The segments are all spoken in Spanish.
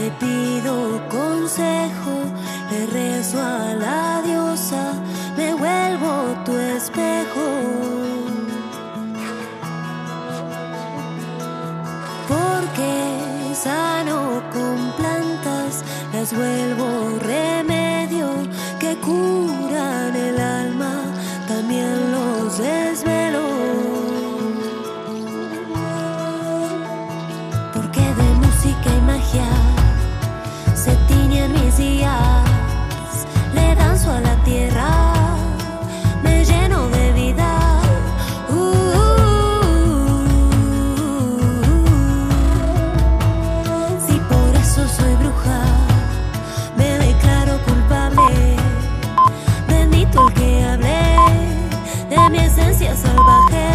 le pido consejo, le rezo a la diosa, me vuelvo tu espejo. Porque sano con plantas, las vuelvo remedio que curan el alma, también los desvelo. Porque de música y magia se tiñen mis días, le danzo a la tierra, me lleno de vida. Si por eso soy bruja, me declaro culpable, bendito el que hablé de mi esencia salvaje.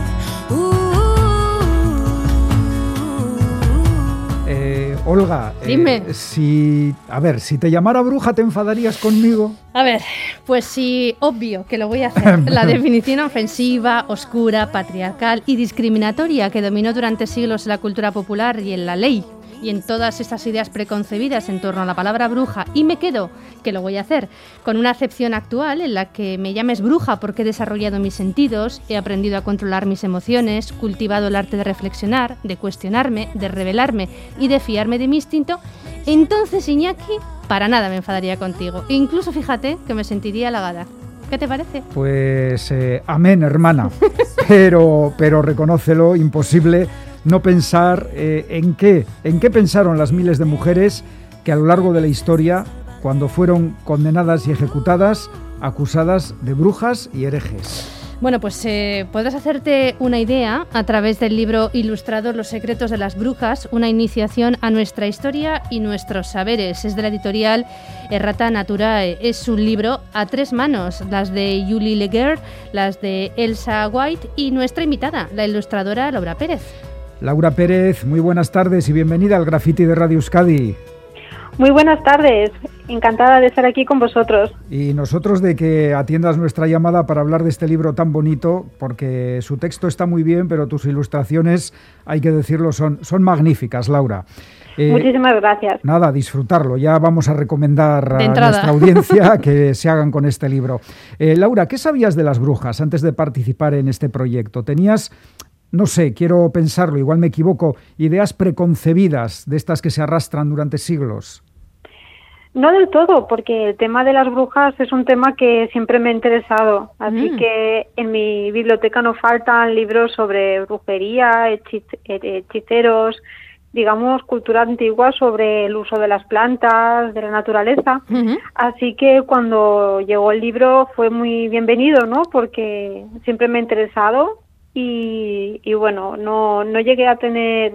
Olga, dime. Si te llamara bruja, ¿te enfadarías conmigo? A ver, pues sí, obvio que lo voy a hacer. La definición ofensiva, oscura, patriarcal y discriminatoria que dominó durante siglos en la cultura popular y en la ley y en todas estas ideas preconcebidas en torno a la palabra bruja, y me quedo, que lo voy a hacer, con una acepción actual en la que me llames bruja porque he desarrollado mis sentidos, he aprendido a controlar mis emociones, cultivado el arte de reflexionar, de cuestionarme, de rebelarme y de fiarme de mi instinto, entonces, Iñaki, para nada me enfadaría contigo. Incluso, fíjate, que me sentiría halagada. ¿Qué te parece? Pues amén, hermana. Pero reconócelo, imposible no pensar en qué pensaron las miles de mujeres que a lo largo de la historia, cuando fueron condenadas y ejecutadas, acusadas de brujas y herejes. Bueno, pues podrás hacerte una idea a través del libro ilustrado Los secretos de las brujas, una iniciación a nuestra historia y nuestros saberes. Es de la editorial Errata Naturae. Es un libro a tres manos, las de Julie Leguer, las de Elsa White y nuestra invitada, la ilustradora Laura Pérez. Laura Pérez, muy buenas tardes y bienvenida al Graffiti de Radio Euskadi. Muy buenas tardes, encantada de estar aquí con vosotros. Y nosotros de que atiendas nuestra llamada para hablar de este libro tan bonito, porque su texto está muy bien, pero tus ilustraciones, hay que decirlo, son magníficas, Laura. Muchísimas gracias. Nada, disfrutarlo. Ya vamos a recomendar a nuestra audiencia que se hagan con este libro. Laura, ¿qué sabías de las brujas antes de participar en este proyecto? ¿Tenías, no sé, quiero pensarlo, igual me equivoco, ideas preconcebidas de estas que se arrastran durante siglos? No del todo, porque el tema de las brujas es un tema que siempre me ha interesado. Así que en mi biblioteca no faltan libros sobre brujería, hechiceros, digamos, cultura antigua sobre el uso de las plantas, de la naturaleza. Así que cuando llegó el libro fue muy bienvenido, ¿no? Porque siempre me ha interesado. Y bueno, no llegué a tener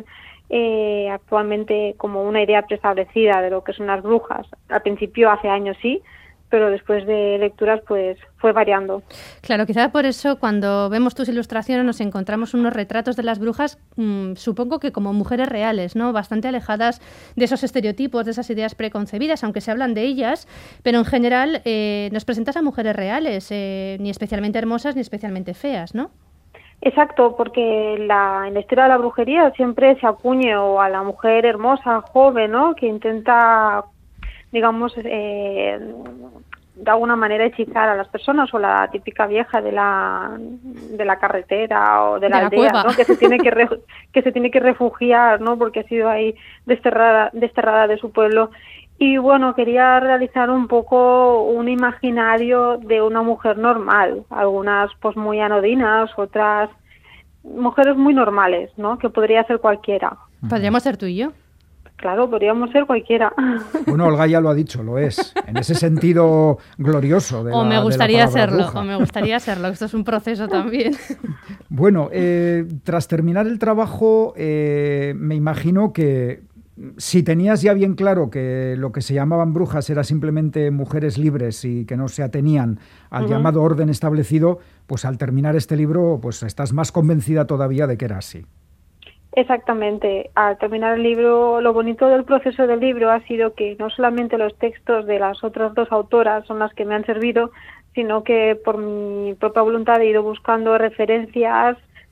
actualmente como una idea preestablecida de lo que son las brujas. Al principio, hace años sí, pero después de lecturas pues fue variando. Claro, quizá por eso cuando vemos tus ilustraciones nos encontramos unos retratos de las brujas, supongo que como mujeres reales, ¿no? Bastante alejadas de esos estereotipos, de esas ideas preconcebidas, aunque se hablan de ellas, pero en general nos presentas a mujeres reales, ni especialmente hermosas ni especialmente feas, ¿no? Exacto, porque en la historia de la brujería siempre se acuñe o a la mujer hermosa, joven, ¿no? Que intenta, digamos, de alguna manera hechizar a las personas, o la típica vieja de la carretera o de la aldea, ¿no? Que se tiene que refugiar, ¿no? Porque ha sido ahí desterrada de su pueblo. Y bueno, quería realizar un poco un imaginario de una mujer normal, algunas pues muy anodinas, otras mujeres muy normales, ¿no? Que podría ser cualquiera. ¿Podríamos ser tú y yo? Claro, podríamos ser cualquiera. Bueno, Olga ya lo ha dicho, lo es, en ese sentido glorioso de me gustaría serlo, bruja. o me gustaría serlo, esto es un proceso también. Bueno, tras terminar el trabajo, me imagino que si tenías ya bien claro que lo que se llamaban brujas era simplemente mujeres libres y que no se atenían al llamado orden establecido, pues al terminar este libro pues estás más convencida todavía de que era así. Exactamente. Al terminar el libro, lo bonito del proceso del libro ha sido que no solamente los textos de las otras dos autoras son las que me han servido, sino que por mi propia voluntad he ido buscando referencias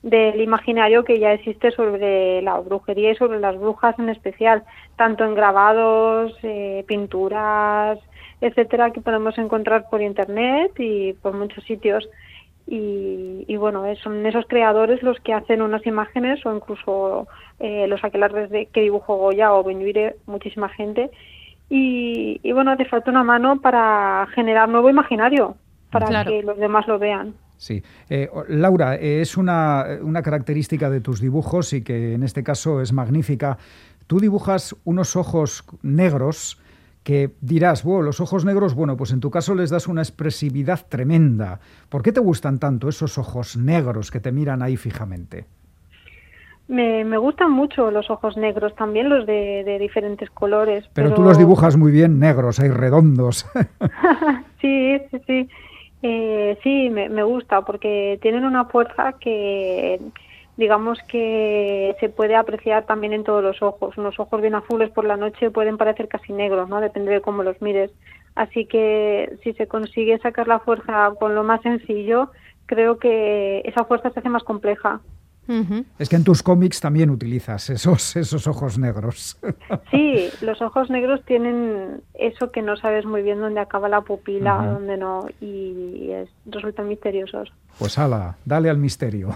del imaginario que ya existe sobre la brujería y sobre las brujas en especial, tanto en grabados, pinturas, etcétera, que podemos encontrar por internet y por muchos sitios. Y bueno, son esos creadores los que hacen unas imágenes, o incluso los aquelarres que dibujó Goya o Benlliure, muchísima gente. Y bueno, hace falta una mano para generar nuevo imaginario, para que los demás lo vean. Sí. Laura, es una característica de tus dibujos y que en este caso es magnífica. Tú dibujas unos ojos negros que dirás, los ojos negros, bueno, pues en tu caso les das una expresividad tremenda. ¿Por qué te gustan tanto esos ojos negros que te miran ahí fijamente? Me gustan mucho los ojos negros, también los de diferentes colores. Pero tú los dibujas muy bien negros, ahí redondos. Sí. Sí, me gusta porque tienen una fuerza que, digamos, que se puede apreciar también en todos los ojos. Unos ojos bien azules por la noche pueden parecer casi negros, ¿no? Depende de cómo los mires. Así que si se consigue sacar la fuerza con lo más sencillo, creo que esa fuerza se hace más compleja. Uh-huh. Es que en tus cómics también utilizas esos ojos negros. Sí, los ojos negros tienen eso que no sabes muy bien dónde acaba la pupila, dónde no, y resultan misteriosos. Pues ala, dale al misterio.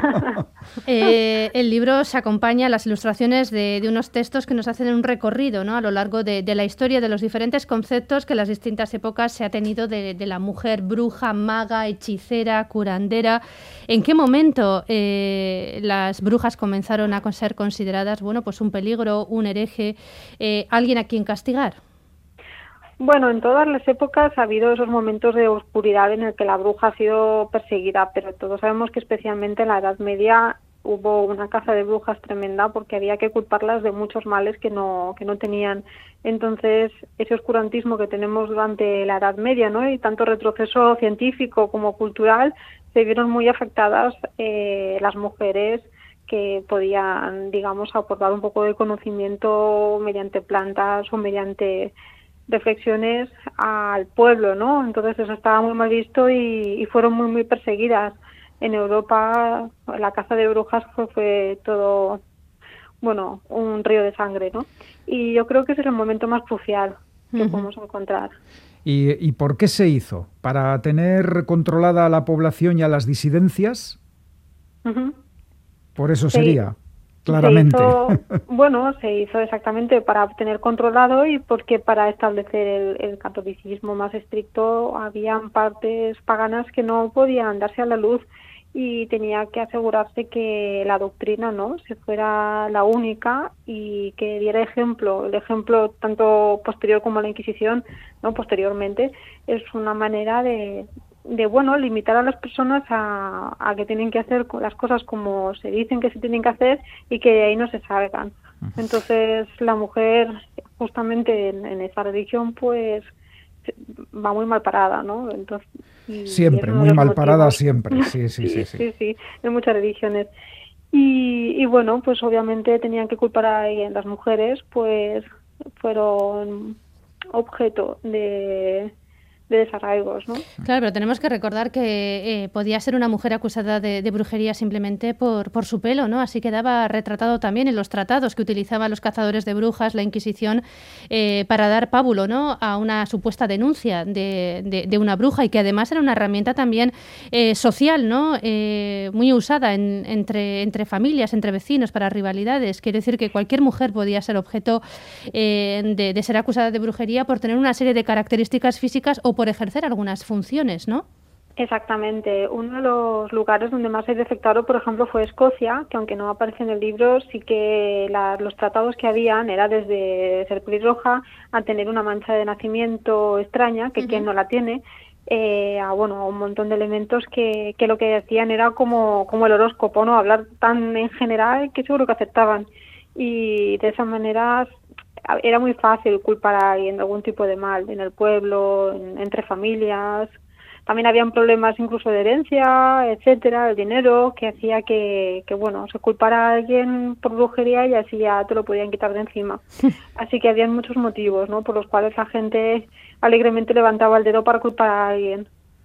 El libro se acompaña a las ilustraciones de unos textos que nos hacen un recorrido, ¿no?, a lo largo de la historia, de los diferentes conceptos que en las distintas épocas se ha tenido de la mujer bruja, maga, hechicera, curandera. ¿En qué momento las brujas comenzaron a ser consideradas, bueno, pues un peligro, un hereje, alguien a quien castigar? Bueno, en todas las épocas ha habido esos momentos de oscuridad en el que la bruja ha sido perseguida, pero todos sabemos que especialmente en la Edad Media hubo una caza de brujas tremenda porque había que culparlas de muchos males que no tenían. Entonces, ese oscurantismo que tenemos durante la Edad Media, ¿no?, y tanto retroceso científico como cultural, se vieron muy afectadas las mujeres que podían, digamos, aportar un poco de conocimiento mediante plantas o mediante reflexiones al pueblo, ¿no? Entonces eso estaba muy mal visto y fueron muy perseguidas. En Europa la caza de brujas fue todo, bueno, un río de sangre, ¿no? Y yo creo que ese es el momento más crucial que podemos encontrar. ¿Y por qué se hizo? ¿Para tener controlada a la población y a las disidencias? Por eso sería. Claramente. Se hizo exactamente para tener controlado y porque para establecer el catolicismo más estricto habían partes paganas que no podían darse a la luz y tenía que asegurarse que la doctrina, ¿no?, se fuera la única y que diera ejemplo. El ejemplo tanto posterior como la Inquisición, ¿no?, posteriormente, es una manera de limitar a las personas a que tienen que hacer las cosas como se dicen que se tienen que hacer y que de ahí no se salgan. Entonces la mujer justamente en esa religión pues va muy mal parada, ¿no? Entonces, siempre, muy mal parada siempre, sí, en muchas religiones. Y bueno, pues obviamente tenían que culpar a las mujeres, pues fueron objeto de desarraigos, ¿no? Claro, pero tenemos que recordar que podía ser una mujer acusada de brujería simplemente por su pelo, ¿no? Así quedaba retratado también en los tratados que utilizaban los cazadores de brujas, la Inquisición, para dar pábulo, ¿no?, a una supuesta denuncia de una bruja, y que además era una herramienta también social, ¿no?, muy usada entre familias, entre vecinos, para rivalidades. Quiere decir que cualquier mujer podía ser objeto de ser acusada de brujería por tener una serie de características físicas o por ejercer algunas funciones, ¿no? Exactamente. Uno de los lugares donde más se detectaron, por ejemplo, fue Escocia, que aunque no aparece en el libro, sí que los tratados que habían era desde ser pelirroja a tener una mancha de nacimiento extraña, que quien no la tiene, a un montón de elementos que lo que decían era como el horóscopo, ¿no?, hablar tan en general que seguro que aceptaban. Y de esa manera era muy fácil culpar a alguien de algún tipo de mal en el pueblo, entre familias. También habían problemas incluso de herencia, etcétera, el dinero, que hacía que se culpara a alguien por brujería y así ya te lo podían quitar de encima. Así que habían muchos motivos, ¿no?, por los cuales la gente alegremente levantaba el dedo para culpar a alguien.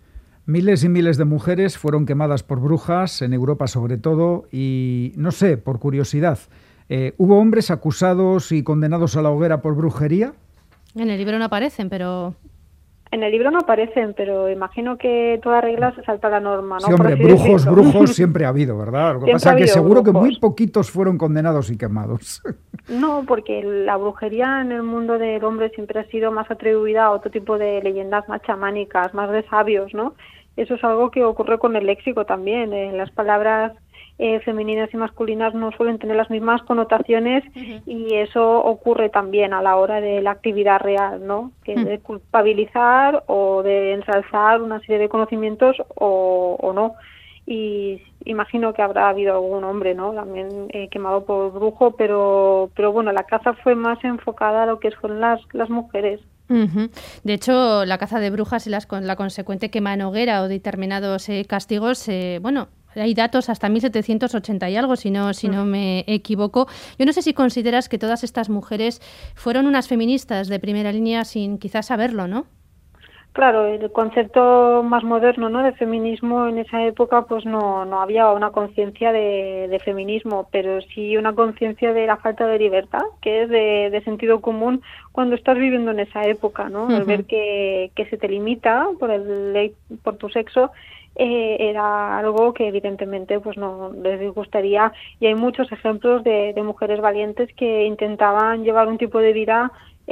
Miles y miles de mujeres fueron quemadas por brujas, en Europa sobre todo, y no sé, por curiosidad, ¿hubo hombres acusados y condenados a la hoguera por brujería? En el libro no aparecen, pero... En el libro no aparecen, pero imagino que toda regla se salta la norma, ¿no? Sí, hombre, brujos siempre ha habido, ¿verdad? Lo que pasa es que seguro que muy poquitos fueron condenados y quemados. No, porque la brujería en el mundo del hombre siempre ha sido más atribuida a otro tipo de leyendas más chamánicas, más de sabios, ¿no? Eso es algo que ocurre con el léxico también. Las palabras femeninas y masculinas no suelen tener las mismas connotaciones y eso ocurre también a la hora de la actividad real, ¿no? Que de culpabilizar o de ensalzar una serie de conocimientos o no. Y imagino que habrá habido algún hombre, ¿no? También quemado por brujo, pero bueno, la caza fue más enfocada a lo que son las mujeres. De hecho, la caza de brujas y la consecuente quema en hoguera o determinados castigos, bueno, hay datos hasta 1780 y algo, si no me equivoco. Yo no sé si consideras que todas estas mujeres fueron unas feministas de primera línea sin quizás saberlo, ¿no? Claro, el concepto más moderno, ¿no?, de feminismo en esa época, pues no había una conciencia de feminismo, pero sí una conciencia de la falta de libertad, que es de sentido común cuando estás viviendo en esa época, ¿no? El ver que se te limita por tu sexo era algo que evidentemente pues no les disgustaría, y hay muchos ejemplos de mujeres valientes que intentaban llevar un tipo de vida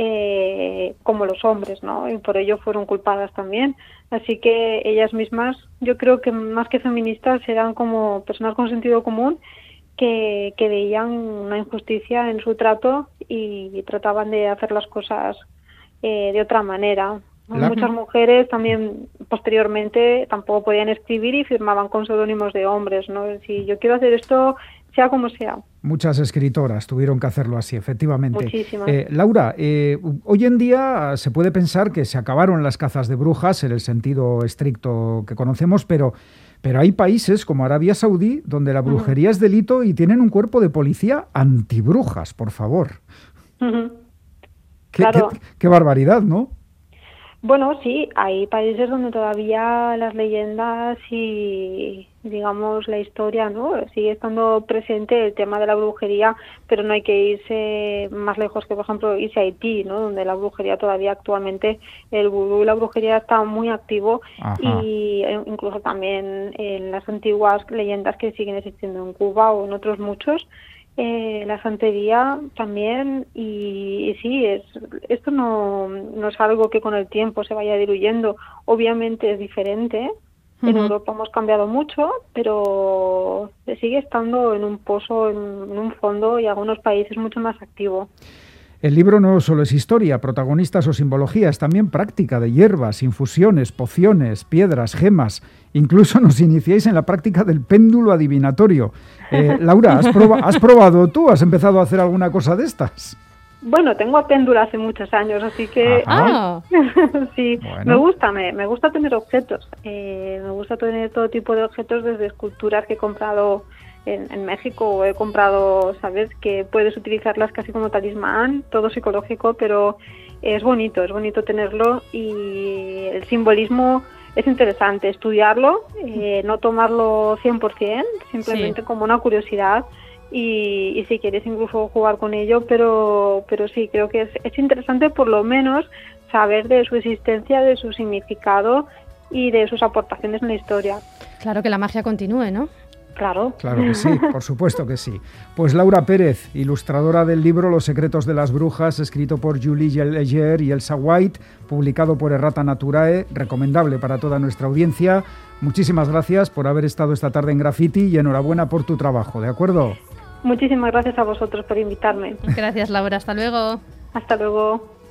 como los hombres, ¿no? Y por ello fueron culpadas también. Así que ellas mismas, yo creo que más que feministas, eran como personas con sentido común que veían una injusticia en su trato y trataban de hacer las cosas de otra manera. Muchas mujeres también posteriormente tampoco podían escribir y firmaban con seudónimos de hombres, ¿no? Si yo quiero hacer esto, sea como sea. Muchas escritoras tuvieron que hacerlo así, efectivamente. Muchísimas. Laura, hoy en día se puede pensar que se acabaron las cazas de brujas en el sentido estricto que conocemos, pero hay países como Arabia Saudí donde la brujería es delito y tienen un cuerpo de policía antibrujas, por favor. Claro. Qué barbaridad, ¿no? Bueno, sí, hay países donde todavía las leyendas y, digamos, la historia, ¿no?, sigue estando presente el tema de la brujería, pero no hay que irse más lejos que, por ejemplo, irse a Haití, ¿no?, donde la brujería todavía actualmente, el vudú y la brujería está muy activo. Ajá. Y incluso también en las antiguas leyendas que siguen existiendo en Cuba o en otros muchos. La santería también, y sí, esto no es algo que con el tiempo se vaya diluyendo. Obviamente es diferente. En Europa hemos cambiado mucho, pero sigue estando en un pozo, en un fondo, y algunos países mucho más activo. El libro no solo es historia, protagonistas o simbología, es también práctica de hierbas, infusiones, pociones, piedras, gemas. Incluso nos iniciáis en la práctica del péndulo adivinatorio. Laura, ¿has probado tú? ¿Has empezado a hacer alguna cosa de estas? Bueno, tengo a péndulo hace muchos años, así que sí, bueno. me gusta tener objetos. Me gusta tener todo tipo de objetos, desde esculturas que he comprado en México, o he comprado, ¿sabes?, que puedes utilizarlas casi como talismán, todo psicológico, pero es bonito tenerlo, y el simbolismo es interesante estudiarlo, no tomarlo 100%, simplemente como una curiosidad, y si quieres incluso jugar con ello, pero sí, creo que es interesante por lo menos saber de su existencia, de su significado y de sus aportaciones en la historia. Claro, que la magia continúe, ¿no? Claro. Claro que sí, por supuesto que sí. Pues Laura Pérez, ilustradora del libro Los secretos de las brujas, escrito por Julie Leger y Elsa White, publicado por Errata Naturae, recomendable para toda nuestra audiencia. Muchísimas gracias por haber estado esta tarde en Graffiti y enhorabuena por tu trabajo, ¿de acuerdo? Muchísimas gracias a vosotros por invitarme. Gracias, Laura. Hasta luego. Hasta luego.